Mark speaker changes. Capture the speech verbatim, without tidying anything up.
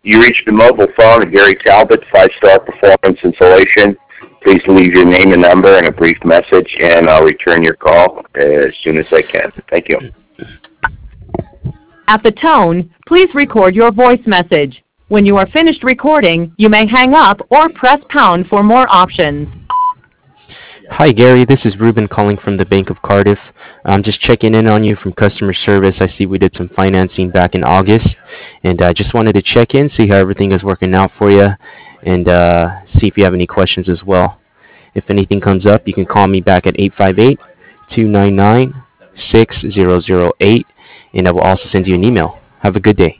Speaker 1: You reached the mobile phone of Gary Talbot, Five Star Performance Insulation. Please leave your name and number and a brief message, and I'll return your call as soon as I can. Thank you.
Speaker 2: At the tone, please record your voice message. When you are finished recording, you may hang up or press pound for more options.
Speaker 3: Hi, Gary. This is Ruben calling from the Bank of Cardiff. I'm just checking in on you from customer service. I see we did some financing back in August, and I just wanted to check in, see how everything is working out for you, and uh, see if you have any questions as well. If anything comes up, you can call me back at eight five eight, two nine nine, six zero zero eight, and I will also send you an email. Have a good day.